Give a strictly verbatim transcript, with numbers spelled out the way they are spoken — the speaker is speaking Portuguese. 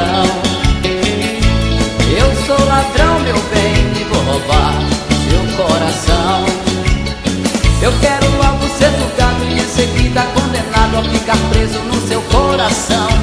ladrão. Eu sou ladrão, meu bem, e vou roubar seu coração. Eu quero logo ser julgado e em seguida condenado a ficar preso no seu coração.